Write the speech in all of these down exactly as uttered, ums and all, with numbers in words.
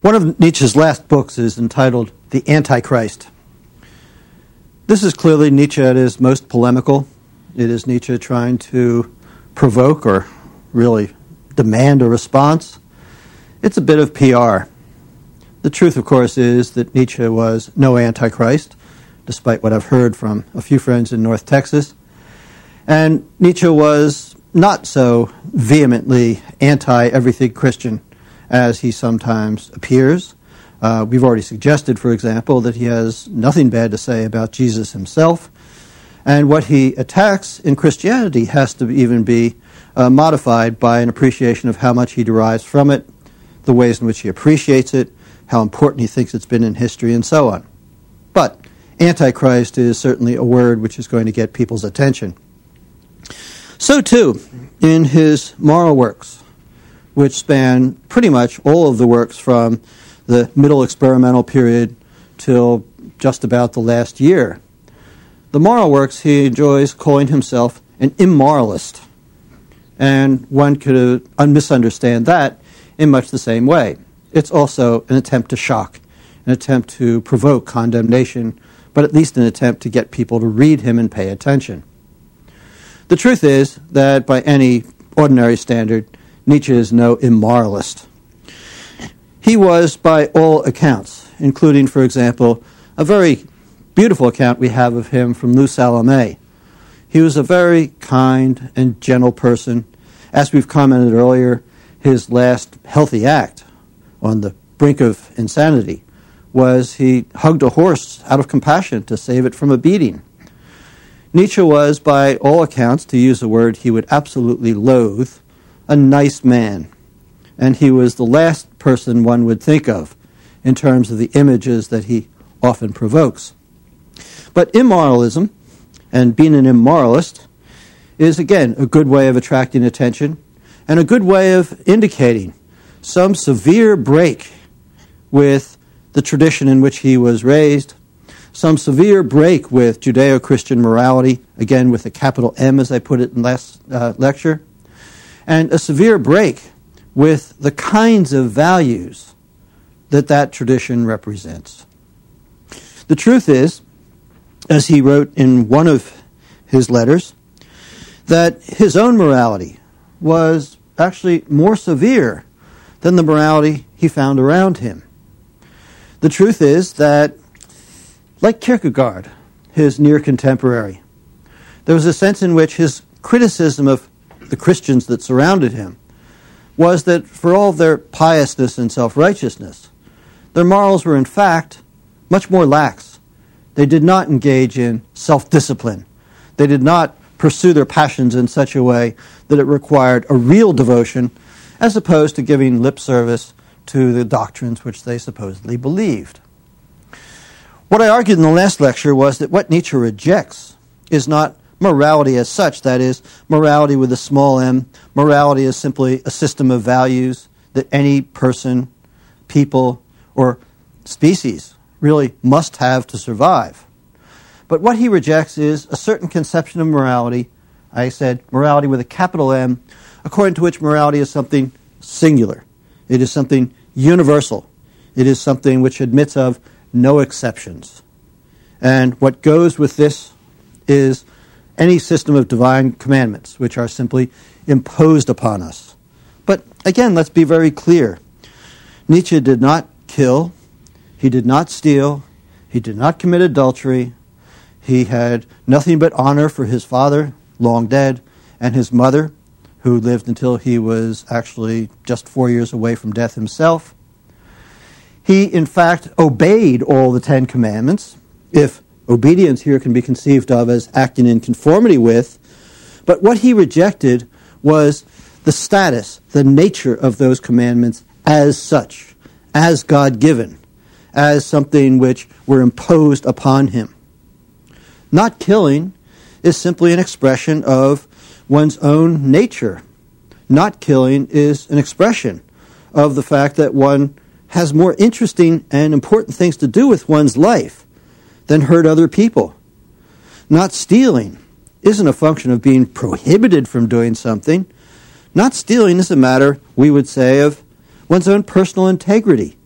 One of Nietzsche's last books is entitled The Antichrist. This is clearly Nietzsche at his most polemical. It is Nietzsche trying to provoke or really demand a response. It's a bit of P R. The truth, of course, is that Nietzsche was no Antichrist, despite what I've heard from a few friends in North Texas. And Nietzsche was not so vehemently anti-everything Christian as he sometimes appears. Uh, we've already suggested, for example, that he has nothing bad to say about Jesus himself. And what he attacks in Christianity has to even be uh, modified by an appreciation of how much he derives from it, the ways in which he appreciates it, how important he thinks it's been in history, and so on. But Antichrist is certainly a word which is going to get people's attention. So too, in his moral works, which span pretty much all of the works from the middle experimental period till just about the last year. The moral works, he enjoys calling himself an immoralist. And one could uh, misunderstand that in much the same way. It's also an attempt to shock, an attempt to provoke condemnation, but at least an attempt to get people to read him and pay attention. The truth is that by any ordinary standard, Nietzsche is no immoralist. He was, by all accounts, including, for example, a very beautiful account we have of him from Lou Salome. He was a very kind and gentle person. As we've commented earlier, his last healthy act on the brink of insanity was he hugged a horse out of compassion to save it from a beating. Nietzsche was, by all accounts, to use a word he would absolutely loathe, a nice man. And he was the last person one would think of in terms of the images that he often provokes. But immoralism, and being an immoralist, is again a good way of attracting attention and a good way of indicating some severe break with the tradition in which he was raised, some severe break with Judeo-Christian morality, again with a capital M as I put it in last uh, lecture, and a severe break with the kinds of values that that tradition represents. The truth is, as he wrote in one of his letters, that his own morality was actually more severe than the morality he found around him. The truth is that, like Kierkegaard, his near contemporary, there was a sense in which his criticism of the Christians that surrounded him was that for all their piousness and self-righteousness, their morals were in fact much more lax. They did not engage in self-discipline. They did not pursue their passions in such a way that it required a real devotion as opposed to giving lip service to the doctrines which they supposedly believed. What I argued in the last lecture was that what Nietzsche rejects is not morality as such, that is, morality with a small m. Morality is simply a system of values that any person, people, or species really must have to survive. But what he rejects is a certain conception of morality, I said morality with a capital M, according to which morality is something singular. It is something universal. It is something which admits of no exceptions. And what goes with this is any system of divine commandments, which are simply imposed upon us. But again, let's be very clear. Nietzsche did not kill, he did not steal, he did not commit adultery, he had nothing but honor for his father, long dead, and his mother, who lived until he was actually just four years away from death himself. He, in fact, obeyed all the Ten Commandments, if obedience here can be conceived of as acting in conformity with, but what he rejected was the status, the nature of those commandments as such, as God-given, as something which were imposed upon him. Not killing is simply an expression of one's own nature. Not killing is an expression of the fact that one has more interesting and important things to do with one's life than hurt other people. Not stealing isn't a function of being prohibited from doing something. Not stealing is a matter, we would say, of one's own personal integrity.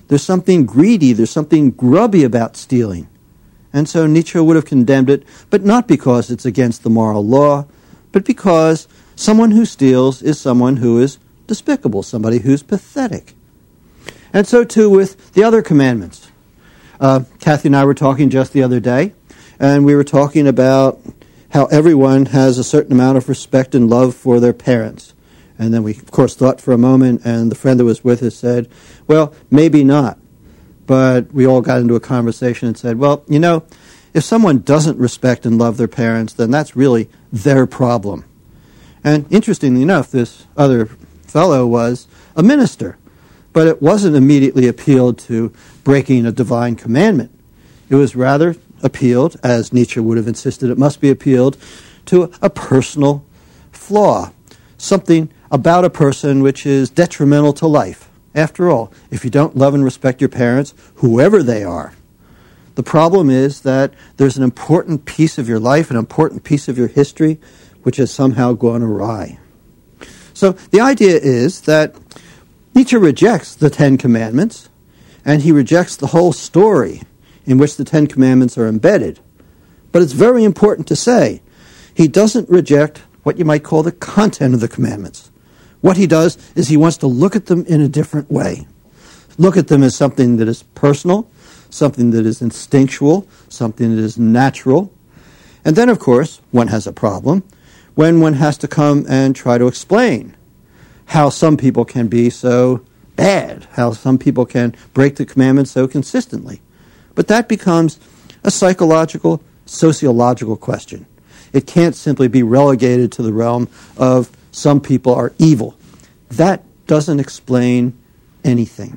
There's something greedy, there's something grubby about stealing. And so Nietzsche would have condemned it, but not because it's against the moral law, but because someone who steals is someone who is despicable, somebody who's pathetic. And so too with the other commandments. Uh, Kathy and I were talking just the other day, and we were talking about how everyone has a certain amount of respect and love for their parents. And then we, of course, thought for a moment, and the friend that was with us said, well, maybe not. But we all got into a conversation and said, well, you know, if someone doesn't respect and love their parents, then that's really their problem. And interestingly enough, this other fellow was a minister, but it wasn't immediately appealed to breaking a divine commandment. It was rather appealed, as Nietzsche would have insisted it must be appealed, to a personal flaw, something about a person which is detrimental to life. After all, if you don't love and respect your parents, whoever they are, the problem is that there's an important piece of your life, an important piece of your history, which has somehow gone awry. So the idea is that Nietzsche rejects the Ten Commandments, and he rejects the whole story in which the Ten Commandments are embedded. But it's very important to say, he doesn't reject what you might call the content of the commandments. What he does is he wants to look at them in a different way. Look at them as something that is personal, something that is instinctual, something that is natural. And then, of course, one has a problem when one has to come and try to explain how some people can be so bad, how some people can break the commandments so consistently. But that becomes a psychological, sociological question. It can't simply be relegated to the realm of some people are evil. That doesn't explain anything.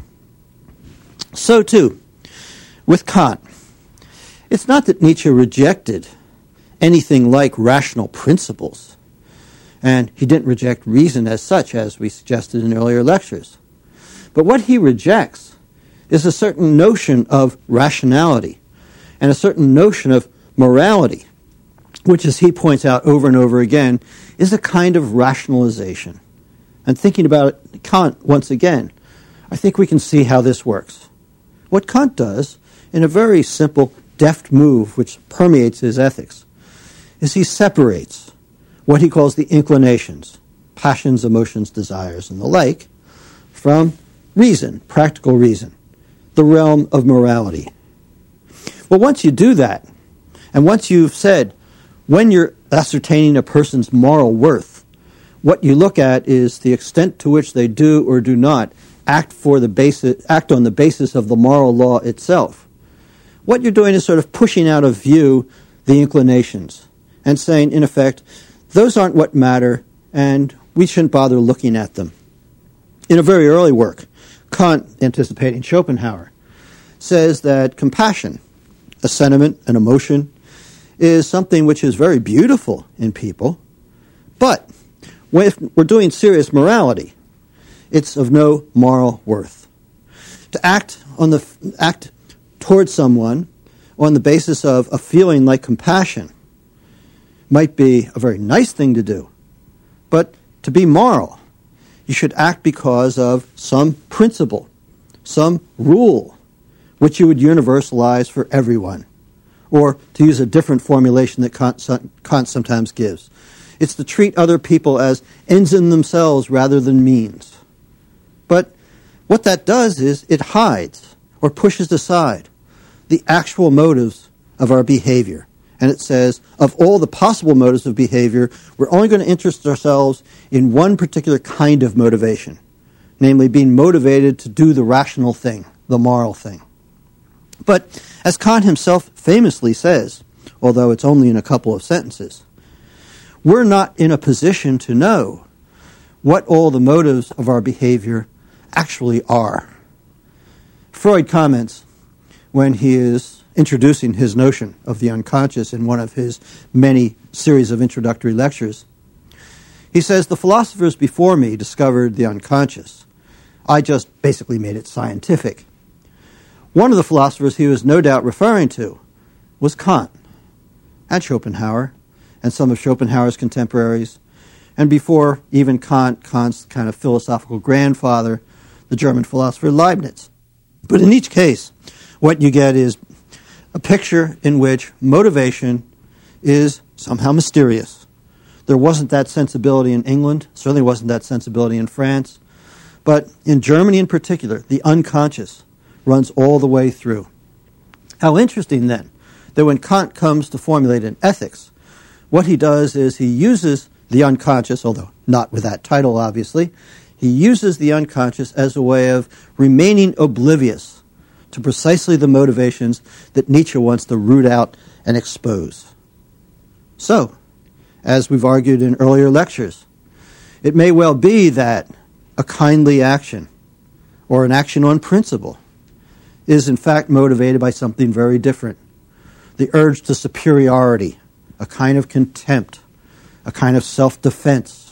So too, with Kant, it's not that Nietzsche rejected anything like rational principles, and he didn't reject reason as such, as we suggested in earlier lectures. But what he rejects is a certain notion of rationality and a certain notion of morality, which, as he points out over and over again, is a kind of rationalization. And thinking about it, Kant, once again, I think we can see how this works. What Kant does, in a very simple, deft move which permeates his ethics, is he separates what he calls the inclinations, passions, emotions, desires, and the like, from reason, practical reason, the realm of morality. Well, once you do that, and once you've said, when you're ascertaining a person's moral worth, what you look at is the extent to which they do or do not act for the basis, act on the basis of the moral law itself. What you're doing is sort of pushing out of view the inclinations and saying, in effect, those aren't what matter, and we shouldn't bother looking at them. In a very early work, Kant, anticipating Schopenhauer, says that compassion, a sentiment, an emotion, is something which is very beautiful in people, but if we're doing serious morality, it's of no moral worth. To act on the act towards someone on the basis of a feeling like compassion might be a very nice thing to do, but to be moral, you should act because of some principle, some rule, which you would universalize for everyone. Or, to use a different formulation that Kant, Kant sometimes gives, it's to treat other people as ends in themselves rather than means. But what that does is it hides or pushes aside the actual motives of our behavior. And it says, of all the possible motives of behavior, we're only going to interest ourselves in one particular kind of motivation, namely being motivated to do the rational thing, the moral thing. But as Kant himself famously says, although it's only in a couple of sentences, we're not in a position to know what all the motives of our behavior actually are. Freud comments when he is introducing his notion of the unconscious in one of his many series of introductory lectures. He says, the philosophers before me discovered the unconscious. I just basically made it scientific. One of the philosophers he was no doubt referring to was Kant and Schopenhauer and some of Schopenhauer's contemporaries, and before even Kant, Kant's kind of philosophical grandfather, the German philosopher Leibniz. But in each case, what you get is a picture in which motivation is somehow mysterious. There wasn't that sensibility in England, certainly wasn't that sensibility in France, but in Germany in particular, the unconscious runs all the way through. How interesting then that when Kant comes to formulate an ethics, what he does is he uses the unconscious, although not with that title obviously, he uses the unconscious as a way of remaining oblivious to precisely the motivations that Nietzsche wants to root out and expose. So, as we've argued in earlier lectures, it may well be that a kindly action or an action on principle is in fact motivated by something very different. The urge to superiority, a kind of contempt, a kind of self-defense.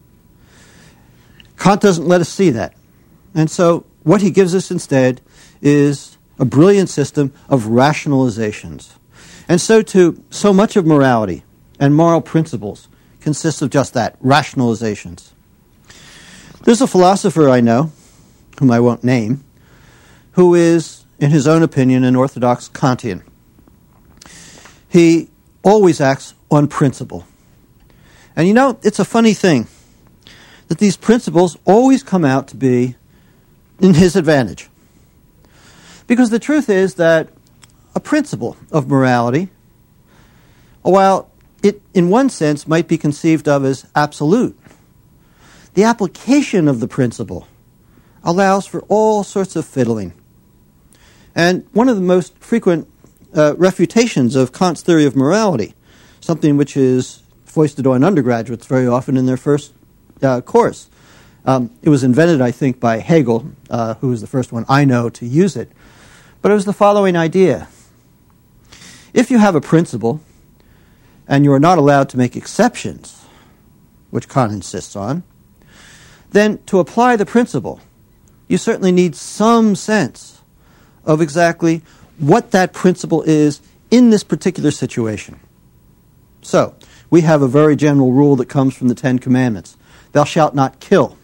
Kant doesn't let us see that. And so what he gives us instead is a brilliant system of rationalizations. And so too, so much of morality and moral principles consists of just that, rationalizations. There's a philosopher I know, whom I won't name, who is, in his own opinion, an orthodox Kantian. He always acts on principle. And you know, it's a funny thing that these principles always come out to be in his advantage. Because the truth is that a principle of morality, while it in one sense might be conceived of as absolute, the application of the principle allows for all sorts of fiddling. And one of the most frequent uh, refutations of Kant's theory of morality, something which is foisted on undergraduates very often in their first uh, course. Um, it was invented, I think, by Hegel, uh, who was the first one I know to use it. But it was the following idea. If you have a principle and you are not allowed to make exceptions, which Kant insists on, then to apply the principle, you certainly need some sense of exactly what that principle is in this particular situation. So, we have a very general rule that comes from the Ten Commandments. Thou shalt not kill.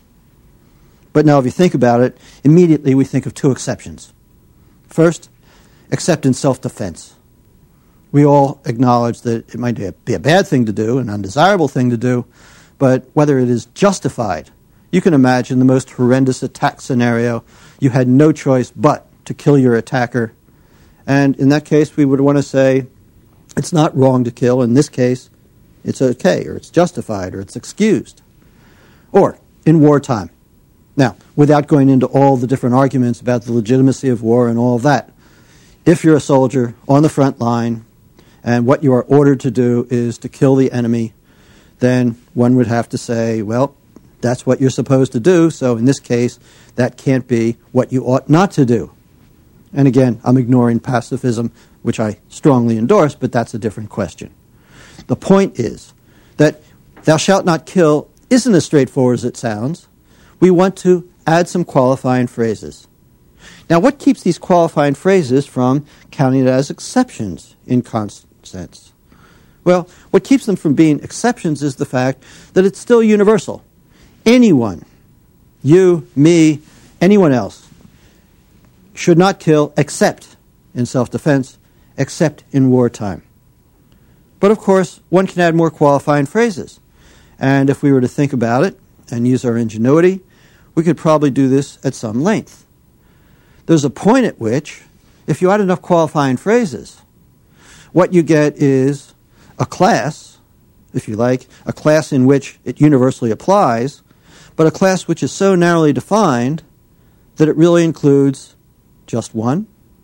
But now if you think about it, immediately we think of two exceptions. First, except in self-defense. We all acknowledge that it might be a bad thing to do, an undesirable thing to do, but whether it is justified, you can imagine the most horrendous attack scenario. You had no choice but to kill your attacker. And in that case, we would want to say, it's not wrong to kill. In this case, it's okay, or it's justified, or it's excused. Or, in wartime. Now, without going into all the different arguments about the legitimacy of war and all of that, if you're a soldier on the front line, and what you are ordered to do is to kill the enemy, then one would have to say, well, that's what you're supposed to do, so in this case, that can't be what you ought not to do. And again, I'm ignoring pacifism, which I strongly endorse, but that's a different question. The point is that thou shalt not kill isn't as straightforward as it sounds. We want to add some qualifying phrases. Now, what keeps these qualifying phrases from counting as exceptions in Kant's sense? Well, what keeps them from being exceptions is the fact that it's still universal. Anyone, you, me, anyone else, should not kill except in self-defense, except in wartime. But of course, one can add more qualifying phrases. And if we were to think about it and use our ingenuity, we could probably do this at some length. There's a point at which, if you add enough qualifying phrases, what you get is a class, if you like, a class in which it universally applies, but a class which is so narrowly defined that it really includes just one.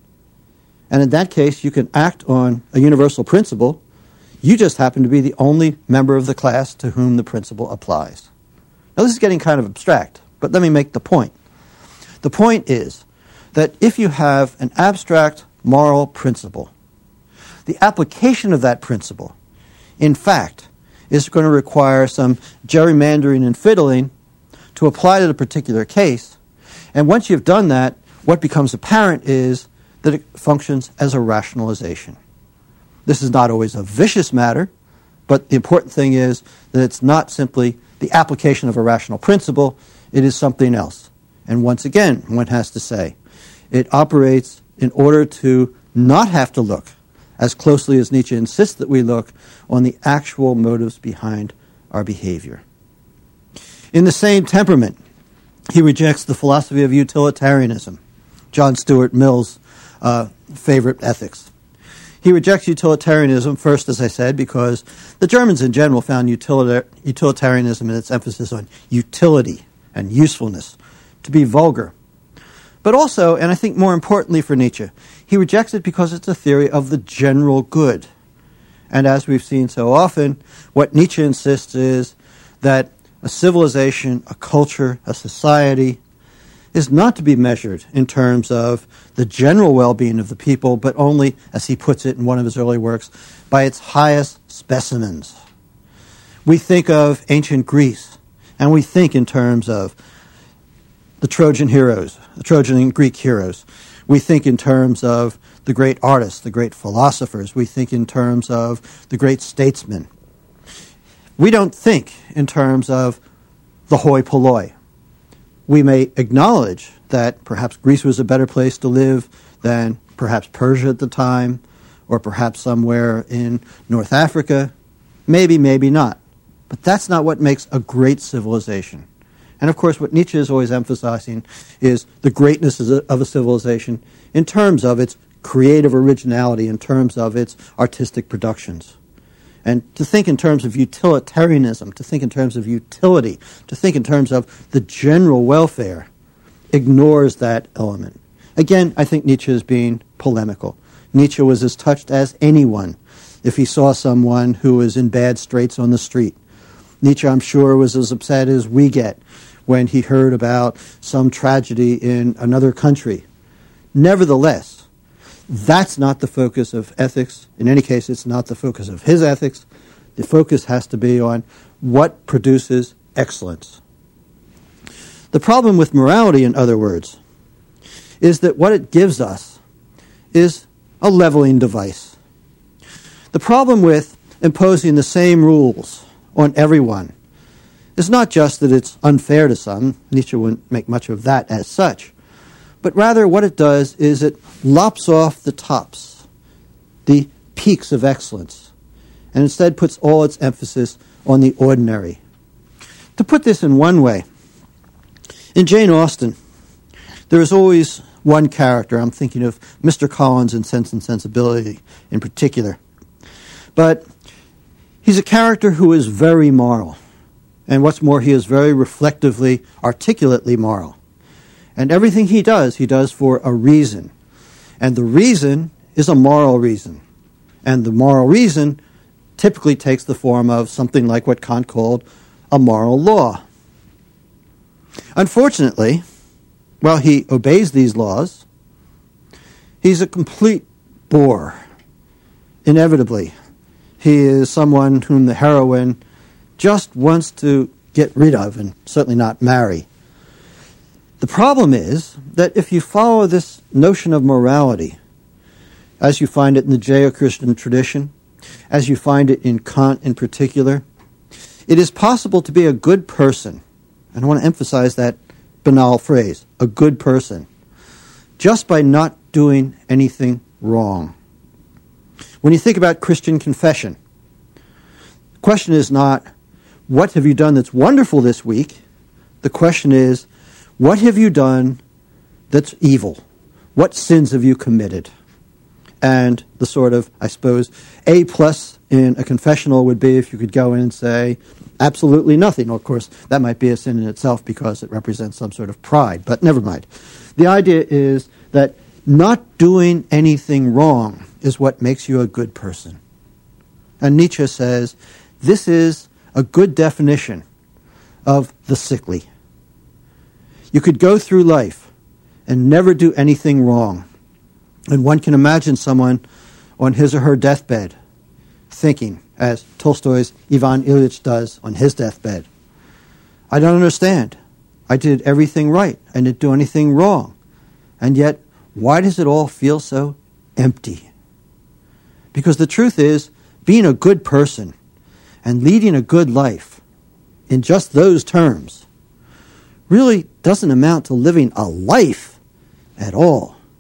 And in that case, you can act on a universal principle. You just happen to be the only member of the class to whom the principle applies. Now, this is getting kind of abstract, but let me make the point. The point is that if you have an abstract moral principle, the application of that principle, in fact, is going to require some gerrymandering and fiddling to apply to the particular case. And once you've done that, what becomes apparent is that it functions as a rationalization. This is not always a vicious matter, but the important thing is that it's not simply the application of a rational principle, it is something else. And once again, one has to say, It operates in order to not have to look, as closely as Nietzsche insists that we look, on the actual motives behind our behavior. In the same temperament, he rejects the philosophy of utilitarianism, John Stuart Mill's uh, favorite ethics. He rejects utilitarianism, first, as I said, because the Germans in general found utilitar- utilitarianism and its emphasis on utility and usefulness to be vulgar. But also, and I think more importantly for Nietzsche, he rejects it because it's a theory of the general good. And as we've seen so often, what Nietzsche insists is that a civilization, a culture, a society is not to be measured in terms of the general well-being of the people, but only, as he puts it in one of his early works, by its highest specimens. We think of ancient Greece, and we think in terms of the Trojan heroes, the Trojan and Greek heroes. We think in terms of the great artists, the great philosophers. We think in terms of the great statesmen. We don't think in terms of the hoi polloi. We may acknowledge that perhaps Greece was a better place to live than perhaps Persia at the time, or perhaps somewhere in North Africa. Maybe, maybe not. But that's not what makes a great civilization. And of course, what Nietzsche is always emphasizing is the greatness of a civilization in terms of its creative originality, in terms of its artistic productions. And to think in terms of utilitarianism, to think in terms of utility, to think in terms of the general welfare, ignores that element. Again, I think Nietzsche is being polemical. Nietzsche was as touched as anyone if he saw someone who was in bad straits on the street. Nietzsche, I'm sure, was as upset as we get when he heard about some tragedy in another country. Nevertheless, that's not the focus of ethics. In any case, it's not the focus of his ethics. The focus has to be on what produces excellence. The problem with morality, in other words, is that what it gives us is a leveling device. The problem with imposing the same rules on everyone is not just that it's unfair to some. Nietzsche wouldn't make much of that as such. But rather what it does is it lops off the tops, the peaks of excellence, and instead puts all its emphasis on the ordinary. To put this in one way, in Jane Austen, there is always one character. I'm thinking of Mister Collins in Sense and Sensibility in particular. But he's a character who is very moral. And what's more, he is very reflectively, articulately moral. And everything he does, he does for a reason. And the reason is a moral reason. And the moral reason typically takes the form of something like what Kant called a moral law. Unfortunately, while he obeys these laws, he's a complete bore. Inevitably, he is someone whom the heroine just wants to get rid of and certainly not marry. The problem is that if you follow this notion of morality, as you find it in the Judeo-Christian tradition, as you find it in Kant in particular, it is possible to be a good person, and I want to emphasize that banal phrase, a good person, just by not doing anything wrong. When you think about Christian confession, the question is not, what have you done that's wonderful this week? The question is, what have you done that's evil? What sins have you committed? And the sort of, I suppose, A plus in a confessional would be if you could go in and say, absolutely nothing. Well, of course, that might be a sin in itself because it represents some sort of pride, but never mind. The idea is that not doing anything wrong is what makes you a good person. And Nietzsche says, this is a good definition of the sickly. You could go through life and never do anything wrong. And one can imagine someone on his or her deathbed thinking, as Tolstoy's Ivan Ilyich does on his deathbed, I don't understand. I did everything right. I didn't do anything wrong. And yet, why does it all feel so empty? Because the truth is, being a good person and leading a good life in just those terms really doesn't amount to living a life at all.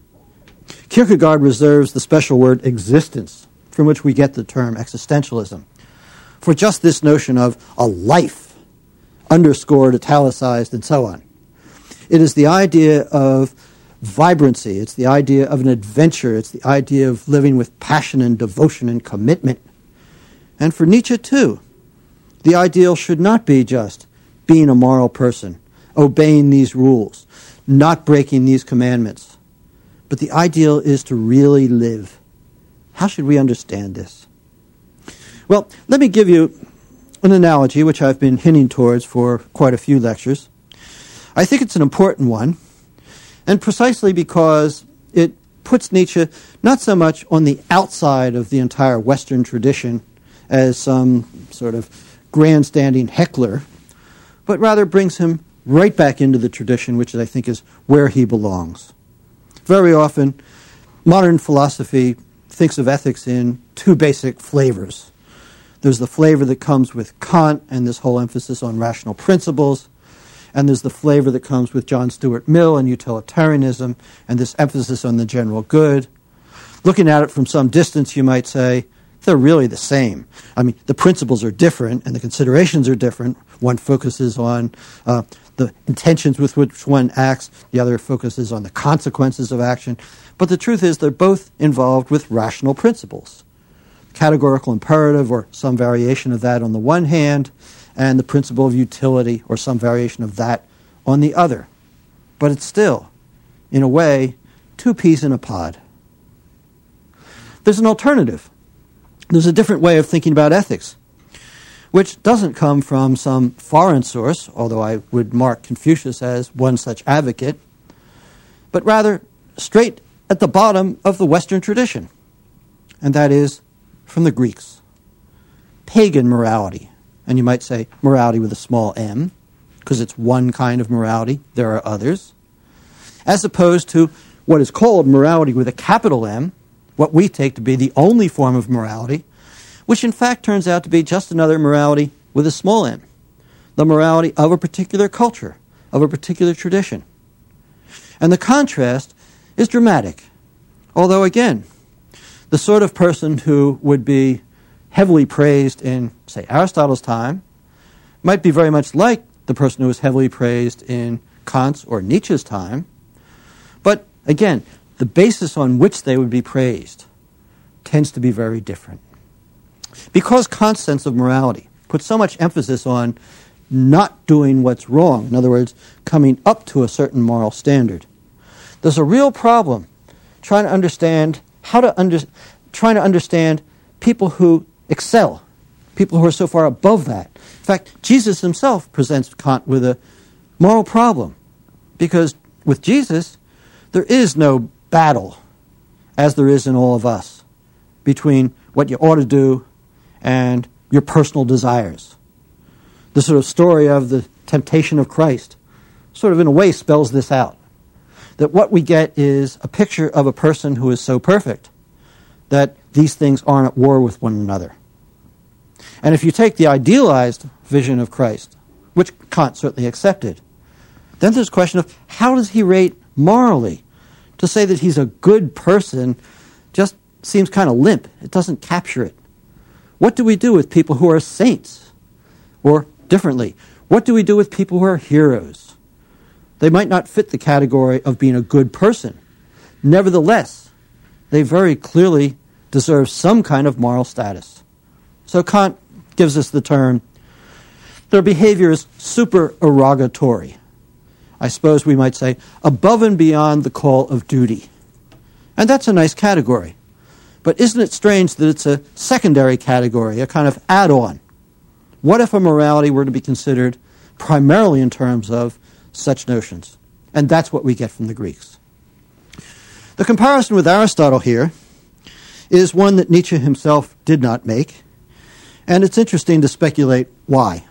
Kierkegaard reserves the special word existence, from which we get the term existentialism, for just this notion of a life, underscored, italicized, and so on. It is the idea of vibrancy. It's the idea of an adventure. It's the idea of living with passion and devotion and commitment. And for Nietzsche, too, the ideal should not be just being a moral person, obeying these rules, not breaking these commandments. But the ideal is to really live. How should we understand this? Well, let me give you an analogy which I've been hinting towards for quite a few lectures. I think it's an important one, and precisely because it puts Nietzsche not so much on the outside of the entire Western tradition as some sort of grandstanding heckler, but rather brings him right back into the tradition, which I think is where he belongs. Very often, modern philosophy thinks of ethics in two basic flavors. There's the flavor that comes with Kant and this whole emphasis on rational principles, and there's the flavor that comes with John Stuart Mill and utilitarianism and this emphasis on the general good. Looking at it from some distance, you might say, they're really the same. I mean, the principles are different and the considerations are different. One focuses on uh, the intentions with which one acts. The other focuses on the consequences of action. But the truth is they're both involved with rational principles. Categorical imperative or some variation of that on the one hand, and the principle of utility or some variation of that on the other. But it's still, in a way, two peas in a pod. There's an alternative. There's a different way of thinking about ethics, which doesn't come from some foreign source, although I would mark Confucius as one such advocate, but rather straight at the bottom of the Western tradition, and that is from the Greeks. Pagan morality, and you might say morality with a small m, because it's one kind of morality, there are others, as opposed to what is called morality with a capital M, what we take to be the only form of morality, which in fact turns out to be just another morality with a small m, the morality of a particular culture, of a particular tradition. And the contrast is dramatic, although again, the sort of person who would be heavily praised in, say, Aristotle's time might be very much like the person who was heavily praised in Kant's or Nietzsche's time, but again, the basis on which they would be praised tends to be very different. Because Kant's sense of morality put so much emphasis on not doing what's wrong, in other words, coming up to a certain moral standard, there's a real problem trying to understand how to under, trying to understand people who excel, people who are so far above that. In fact, Jesus himself presents Kant with a moral problem, because with Jesus, there is no battle, as there is in all of us, between what you ought to do and your personal desires. The sort of story of the temptation of Christ sort of in a way spells this out. That what we get is a picture of a person who is so perfect that these things aren't at war with one another. And if you take the idealized vision of Christ, which Kant certainly accepted, then there's a question of how does he rate morally? To say that he's a good person just seems kind of limp. It doesn't capture it. What do we do with people who are saints? Or differently, what do we do with people who are heroes? They might not fit the category of being a good person. Nevertheless, they very clearly deserve some kind of moral status. So Kant gives us the term, their behavior is supererogatory. I suppose we might say, above and beyond the call of duty. And that's a nice category. But isn't it strange that it's a secondary category, a kind of add-on? What if a morality were to be considered primarily in terms of such notions? And that's what we get from the Greeks. The comparison with Aristotle here is one that Nietzsche himself did not make, and it's interesting to speculate why.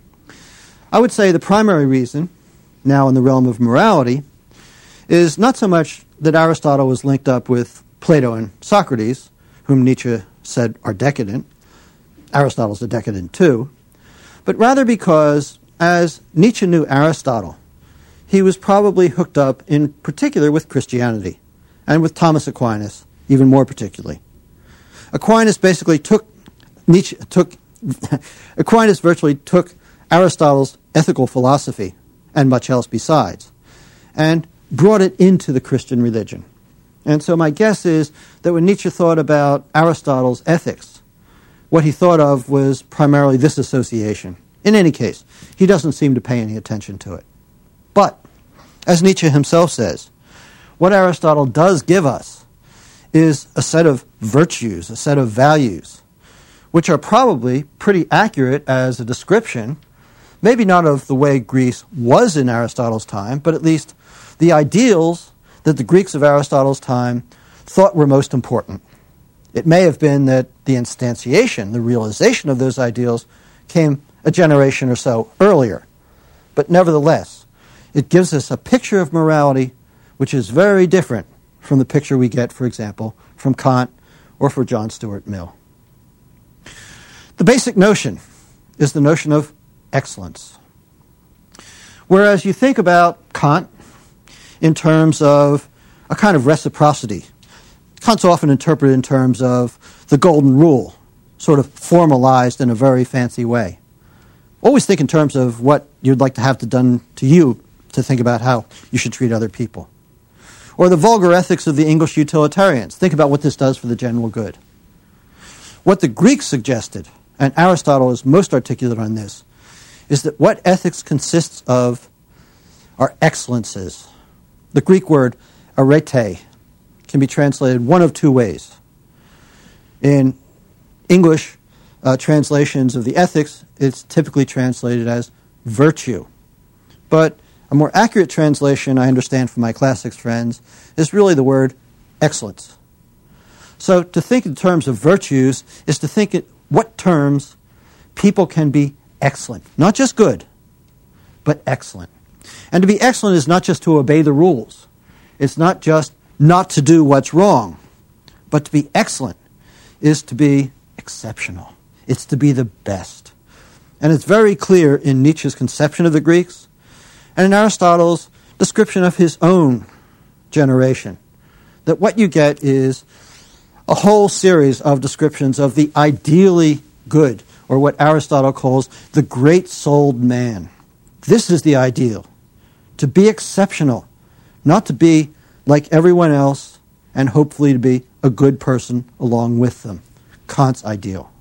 I would say the primary reason, now in the realm of morality, is not so much that Aristotle was linked up with Plato and Socrates, whom Nietzsche said are decadent. Aristotle's a decadent too. But rather because, as Nietzsche knew Aristotle, he was probably hooked up in particular with Christianity. and with Thomas Aquinas, even more particularly. Aquinas basically took Nietzsche took Aquinas virtually took Aristotle's ethical philosophy and much else besides, and brought it into the Christian religion. And so my guess is that when Nietzsche thought about Aristotle's ethics, what he thought of was primarily this association. In any case, he doesn't seem to pay any attention to it. But, as Nietzsche himself says, what Aristotle does give us is a set of virtues, a set of values, which are probably pretty accurate as a description, maybe not of the way Greece was in Aristotle's time, but at least the ideals that the Greeks of Aristotle's time thought were most important. It may have been that the instantiation, the realization of those ideals, came a generation or so earlier. But nevertheless, it gives us a picture of morality which is very different from the picture we get, for example, from Kant or from John Stuart Mill. The basic notion is the notion of excellence. Whereas you think about Kant in terms of a kind of reciprocity, Kant's often interpreted in terms of the golden rule, sort of formalized in a very fancy way. Always think in terms of what you'd like to have to done to you to think about how you should treat other people. Or the vulgar ethics of the English utilitarians. Think about what this does for the general good. What the Greeks suggested, and Aristotle is most articulate on this, is that what ethics consists of are excellences. The Greek word arete can be translated one of two ways. In English uh, translations of the ethics, it's typically translated as virtue. But a more accurate translation, I understand from my classics friends, is really the word excellence. So to think in terms of virtues is to think in what terms people can be excellent. Not just good, but excellent. And to be excellent is not just to obey the rules. It's not just not to do what's wrong. But to be excellent is to be exceptional. It's to be the best. And it's very clear in Nietzsche's conception of the Greeks and in Aristotle's description of his own generation that what you get is a whole series of descriptions of the ideally good, or what Aristotle calls the great-souled man. This is the ideal. To be exceptional, not to be like everyone else, and hopefully to be a good person along with them. Kant's ideal.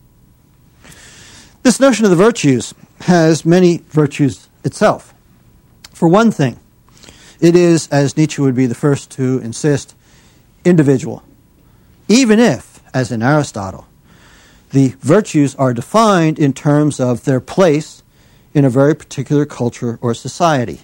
This notion of the virtues has many virtues itself. For one thing, it is, as Nietzsche would be the first to insist, individual. Even if, as in Aristotle, the virtues are defined in terms of their place in a very particular culture or society.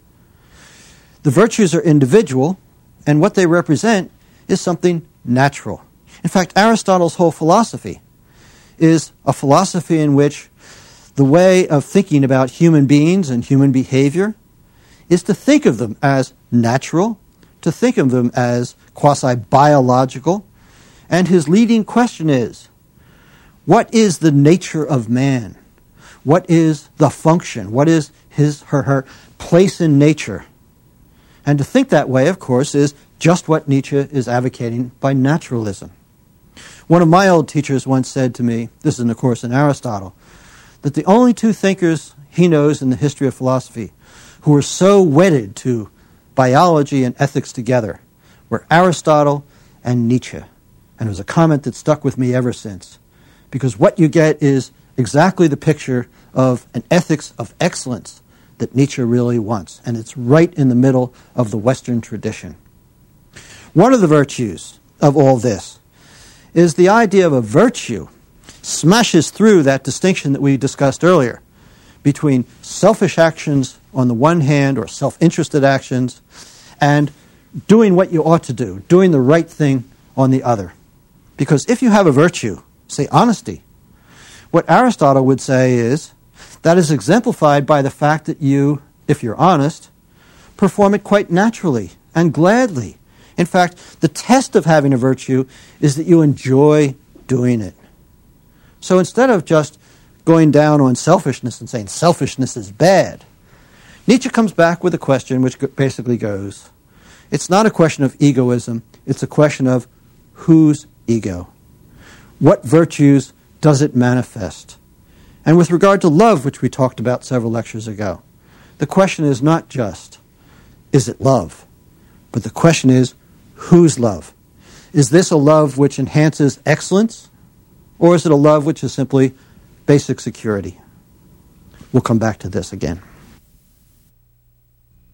The virtues are individual, and what they represent is something natural. In fact, Aristotle's whole philosophy is a philosophy in which the way of thinking about human beings and human behavior is to think of them as natural, to think of them as quasi-biological, and his leading question is, what is the nature of man? What is the function? What is his, her, her place in nature? And to think that way, of course, is just what Nietzsche is advocating by naturalism. One of my old teachers once said to me, this is of course in Aristotle, that the only two thinkers he knows in the history of philosophy who were so wedded to biology and ethics together were Aristotle and Nietzsche. And it was a comment that stuck with me ever since. Because what you get is exactly the picture of an ethics of excellence that Nietzsche really wants. And it's right in the middle of the Western tradition. One of the virtues of all this is the idea of a virtue smashes through that distinction that we discussed earlier between selfish actions on the one hand, or self-interested actions, and doing what you ought to do, doing the right thing on the other. Because if you have a virtue, say honesty, what Aristotle would say is that is exemplified by the fact that you, if you're honest, perform it quite naturally and gladly. In fact, the test of having a virtue is that you enjoy doing it. So instead of just going down on selfishness and saying selfishness is bad, Nietzsche comes back with a question which basically goes, it's not a question of egoism, It's a question of whose ego? What virtues does it manifest? And with regard to love, which we talked about several lectures ago, the question is not just, is it love? But the question is, whose love? Is this a love which enhances excellence? Or is it a love which is simply basic security? We'll come back to this again.